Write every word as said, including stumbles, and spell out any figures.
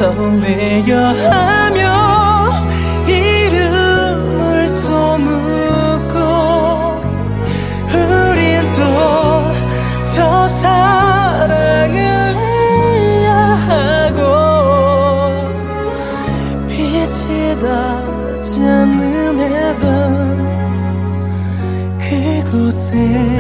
설레어 하며 이름을 또 묻고 우린 또 더 사랑을 해야 하고 빛이 닿지 않는 해변 그곳에